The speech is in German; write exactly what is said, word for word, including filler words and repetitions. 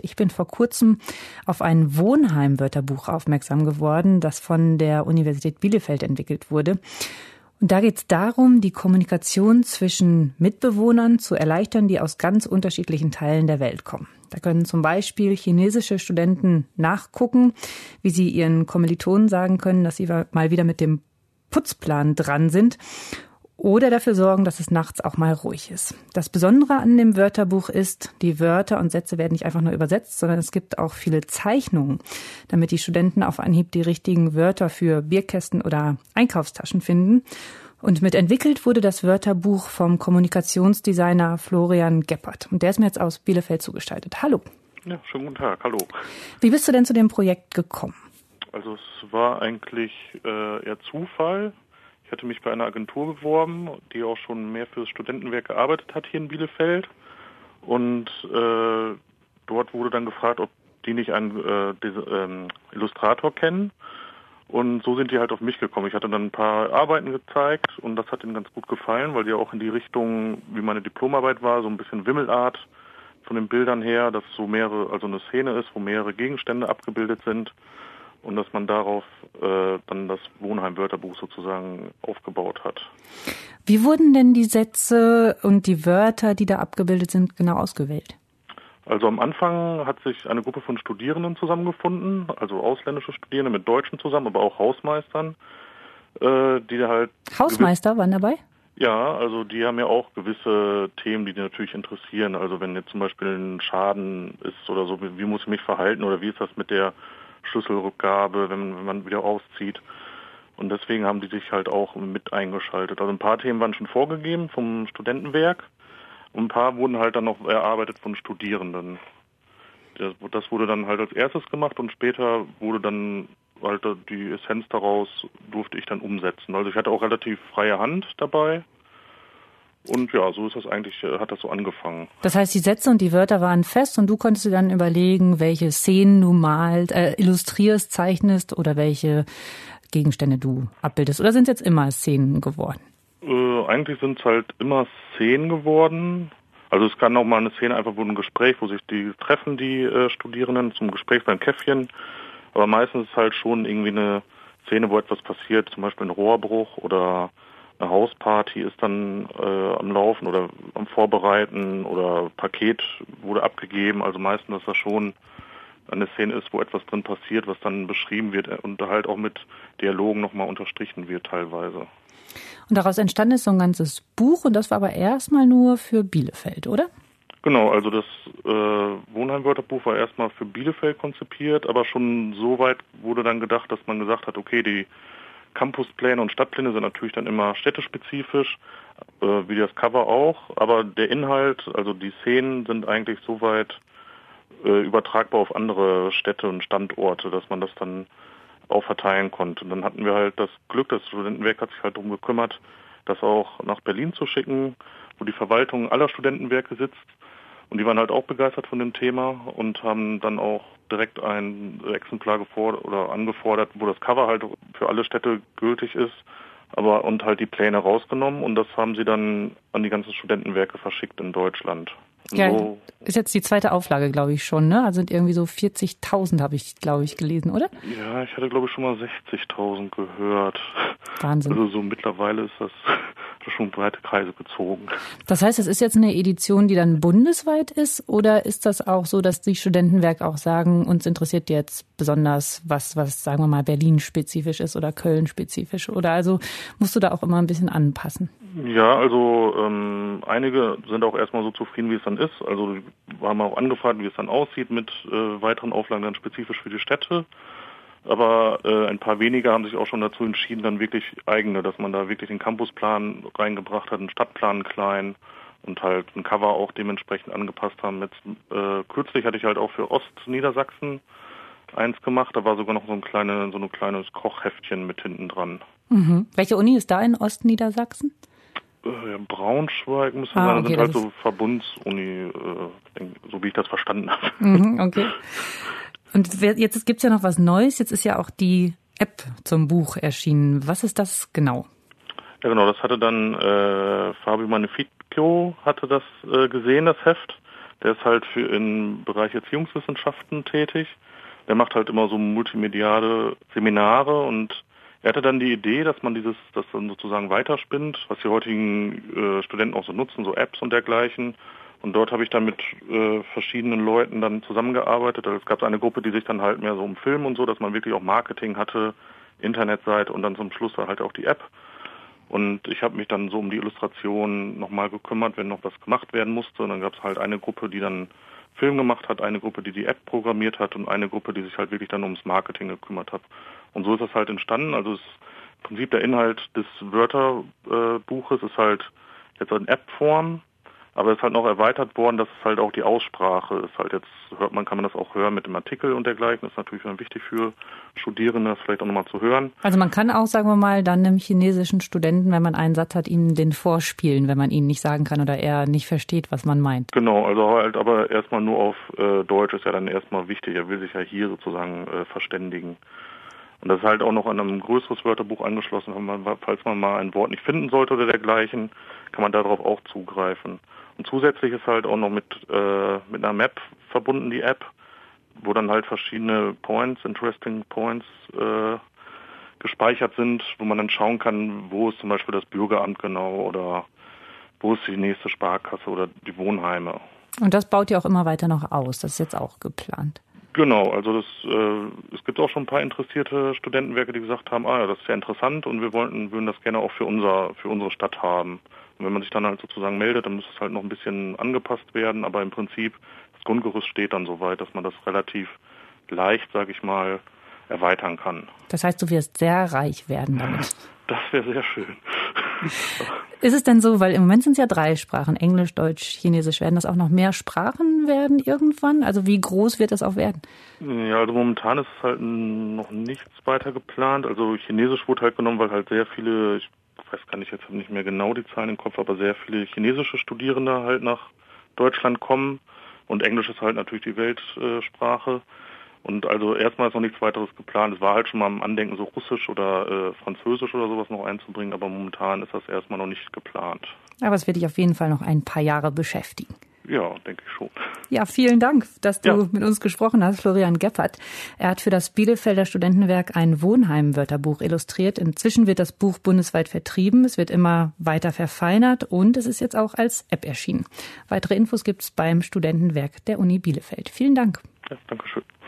Ich bin vor kurzem auf ein Wohnheim-Wörterbuch aufmerksam geworden, das von der Universität Bielefeld entwickelt wurde. Und da geht es darum, die Kommunikation zwischen Mitbewohnern zu erleichtern, die aus ganz unterschiedlichen Teilen der Welt kommen. Da können zum Beispiel chinesische Studenten nachgucken, wie sie ihren Kommilitonen sagen können, dass sie mal wieder mit dem Putzplan dran sind. Oder dafür sorgen, dass es nachts auch mal ruhig ist. Das Besondere an dem Wörterbuch ist, die Wörter und Sätze werden nicht einfach nur übersetzt, sondern es gibt auch viele Zeichnungen, damit die Studenten auf Anhieb die richtigen Wörter für Bierkästen oder Einkaufstaschen finden. Und mitentwickelt wurde das Wörterbuch vom Kommunikationsdesigner Florian Geppert. Und der ist mir jetzt aus Bielefeld zugeschaltet. Hallo. Ja, schönen guten Tag. Hallo. Wie bist du denn zu dem Projekt gekommen? Also es war eigentlich äh, eher Zufall. Ich hatte mich bei einer Agentur beworben, die auch schon mehr für das Studentenwerk gearbeitet hat hier in Bielefeld. Und äh, dort wurde dann gefragt, ob die nicht einen äh, diese, ähm, Illustrator kennen. Und so sind die halt auf mich gekommen. Ich hatte dann ein paar Arbeiten gezeigt und das hat ihnen ganz gut gefallen, weil die auch in die Richtung, wie meine Diplomarbeit war, so ein bisschen Wimmelart von den Bildern her, dass so mehrere, also eine Szene ist, wo mehrere Gegenstände abgebildet sind. Und dass man darauf äh, dann das Wohnheim-Wörterbuch sozusagen aufgebaut hat. Wie wurden denn die Sätze und die Wörter, die da abgebildet sind, genau ausgewählt? Also am Anfang hat sich eine Gruppe von Studierenden zusammengefunden, also ausländische Studierende mit Deutschen zusammen, aber auch Hausmeistern, äh, die halt... Hausmeister waren dabei? Ja, also die haben ja auch gewisse Themen, die die natürlich interessieren. Also wenn jetzt zum Beispiel ein Schaden ist oder so, wie muss ich mich verhalten oder wie ist das mit der Schlüsselrückgabe, wenn, wenn man wieder auszieht. Und deswegen haben die sich halt auch mit eingeschaltet. Also ein paar Themen waren schon vorgegeben vom Studentenwerk und ein paar wurden halt dann noch erarbeitet von Studierenden. Das, das wurde dann halt als erstes gemacht und später wurde dann halt die Essenz daraus, durfte ich dann umsetzen. Also ich hatte auch relativ freie Hand dabei. Und ja, so ist das eigentlich, hat das so angefangen. Das heißt, die Sätze und die Wörter waren fest und du konntest dir dann überlegen, welche Szenen du malst, äh, illustrierst, zeichnest oder welche Gegenstände du abbildest. Oder sind es jetzt immer Szenen geworden? Äh, eigentlich sind es halt immer Szenen geworden. Also es kann auch mal eine Szene einfach, wo ein Gespräch, wo sich die treffen, die äh, Studierenden zum Gespräch beim Käffchen. Aber meistens ist es halt schon irgendwie eine Szene, wo etwas passiert, zum Beispiel ein Rohrbruch oder eine Hausparty ist dann äh, am Laufen oder am Vorbereiten oder Paket wurde abgegeben. Also meistens, dass das schon eine Szene ist, wo etwas drin passiert, was dann beschrieben wird und halt auch mit Dialogen nochmal unterstrichen wird teilweise. Und daraus entstanden ist so ein ganzes Buch und das war aber erstmal nur für Bielefeld, oder? Genau, also das äh, Wohnheim-Wörterbuch war erstmal für Bielefeld konzipiert, aber schon so weit wurde dann gedacht, dass man gesagt hat, okay, die Campuspläne und Stadtpläne sind natürlich dann immer städtespezifisch, äh, wie das Cover auch, aber der Inhalt, also die Szenen sind eigentlich soweit äh, übertragbar auf andere Städte und Standorte, dass man das dann auch verteilen konnte. Und dann hatten wir halt das Glück, das Studentenwerk hat sich halt darum gekümmert, das auch nach Berlin zu schicken, wo die Verwaltung aller Studentenwerke sitzt. Und die waren halt auch begeistert von dem Thema und haben dann auch direkt ein Exemplar gefordert oder angefordert, wo das Cover halt für alle Städte gültig ist, aber und halt die Pläne rausgenommen und das haben sie dann an die ganzen Studentenwerke verschickt in Deutschland. Ja, so ist jetzt die zweite Auflage, glaube ich schon, ne? Also sind irgendwie so vierzigtausend habe ich, glaube ich, gelesen, oder? Ja, ich hatte, glaube ich, schon mal sechzigtausend gehört. Wahnsinn. Also so mittlerweile ist das schon breite Kreise gezogen. Das heißt, es ist jetzt eine Edition, die dann bundesweit ist, oder ist das auch so, dass die Studentenwerke auch sagen, uns interessiert jetzt besonders was, was sagen wir mal Berlin-spezifisch ist oder Köln-spezifisch? Oder also musst du da auch immer ein bisschen anpassen? Ja, also ähm, einige sind auch erstmal so zufrieden, wie es dann ist. Also wir haben auch angefragt, wie es dann aussieht mit äh, weiteren Auflagen dann spezifisch für die Städte. Aber äh, ein paar wenige haben sich auch schon dazu entschieden, dann wirklich eigene, dass man da wirklich den Campusplan reingebracht hat, einen Stadtplan klein und halt ein Cover auch dementsprechend angepasst haben. Jetzt äh, kürzlich hatte ich halt auch für Ostniedersachsen eins gemacht, da war sogar noch so ein kleine, so ein kleines Kochheftchen mit hinten dran. Mhm. Welche Uni ist da in Ostniedersachsen? Äh, ja, Braunschweig müsste ah, sein, okay, sind halt so Verbundsuni, äh, so wie ich das verstanden habe. Mhm, okay. Und jetzt gibt's ja noch was Neues. Jetzt ist ja auch die App zum Buch erschienen. Was ist das genau? Ja, genau. Das hatte dann äh, Fabio Magnifico hatte das äh, gesehen, das Heft. Der ist halt für im Bereich Erziehungswissenschaften tätig. Der macht halt immer so multimediale Seminare und er hatte dann die Idee, dass man dieses, das dann sozusagen weiterspinnt, was die heutigen äh, Studenten auch so nutzen, so Apps und dergleichen. Und dort habe ich dann mit äh, verschiedenen Leuten dann zusammengearbeitet. Also es gab eine Gruppe, die sich dann halt mehr so um Film und so, dass man wirklich auch Marketing hatte, Internetseite und dann zum Schluss halt auch die App. Und ich habe mich dann so um die Illustration nochmal gekümmert, wenn noch was gemacht werden musste. Und dann gab es halt eine Gruppe, die dann Film gemacht hat, eine Gruppe, die die App programmiert hat und eine Gruppe, die sich halt wirklich dann ums Marketing gekümmert hat. Und so ist das halt entstanden. Also es, im Prinzip der Inhalt des Wörterbuches äh, ist halt jetzt in App-Form, aber es ist halt noch erweitert worden, dass es halt auch die Aussprache ist. Halt jetzt hört man, kann man das auch hören mit dem Artikel und dergleichen. Das ist natürlich dann wichtig für Studierende, das vielleicht auch nochmal zu hören. Also man kann auch, sagen wir mal, dann einem chinesischen Studenten, wenn man einen Satz hat, ihm den vorspielen, wenn man ihn nicht sagen kann oder er nicht versteht, was man meint. Genau, also halt aber erstmal nur auf äh, Deutsch ist ja dann erstmal wichtig. Er will sich ja hier sozusagen äh, verständigen. Und das ist halt auch noch an einem größeres Wörterbuch angeschlossen. Falls man mal ein Wort nicht finden sollte oder dergleichen, kann man darauf auch zugreifen. Und zusätzlich ist halt auch noch mit, äh, mit einer Map verbunden, die App, wo dann halt verschiedene Points, Interesting Points äh, gespeichert sind, wo man dann schauen kann, wo ist zum Beispiel das Bürgeramt genau oder wo ist die nächste Sparkasse oder die Wohnheime. Und das baut ihr auch immer weiter noch aus, das ist jetzt auch geplant. Genau, also das, äh, es gibt auch schon ein paar interessierte Studentenwerke, die gesagt haben, ah ja, das ist ja interessant und wir wollten, würden das gerne auch für unser, für unsere Stadt haben. Und wenn man sich dann halt sozusagen meldet, dann muss es halt noch ein bisschen angepasst werden, aber im Prinzip das Grundgerüst steht dann so weit, dass man das relativ leicht, sage ich mal, erweitern kann. Das heißt, du wirst sehr reich werden damit. Das wäre sehr schön. Ist es denn so, weil im Moment sind es ja drei Sprachen, Englisch, Deutsch, Chinesisch, werden das auch noch mehr Sprachen werden irgendwann? Also wie groß wird das auch werden? Ja, also momentan ist es halt noch nichts weiter geplant. Also Chinesisch wurde halt genommen, weil halt sehr viele, ich weiß gar nicht, jetzt nicht mehr genau die Zahlen im Kopf, aber sehr viele chinesische Studierende halt nach Deutschland kommen. Und Englisch ist halt natürlich die Weltsprache. Und also erstmal ist noch nichts weiteres geplant. Es war halt schon mal am Andenken, so Russisch oder äh, Französisch oder sowas noch einzubringen, aber momentan ist das erstmal noch nicht geplant. Aber es wird dich auf jeden Fall noch ein paar Jahre beschäftigen. Ja, denke ich schon. Ja, vielen Dank, dass du ja. mit uns gesprochen hast, Florian Geppert. Er hat für das Bielefelder Studentenwerk ein Wohnheim-Wörterbuch illustriert. Inzwischen wird das Buch bundesweit vertrieben. Es wird immer weiter verfeinert und es ist jetzt auch als App erschienen. Weitere Infos gibt's beim Studentenwerk der Uni Bielefeld. Vielen Dank. Ja, danke schön.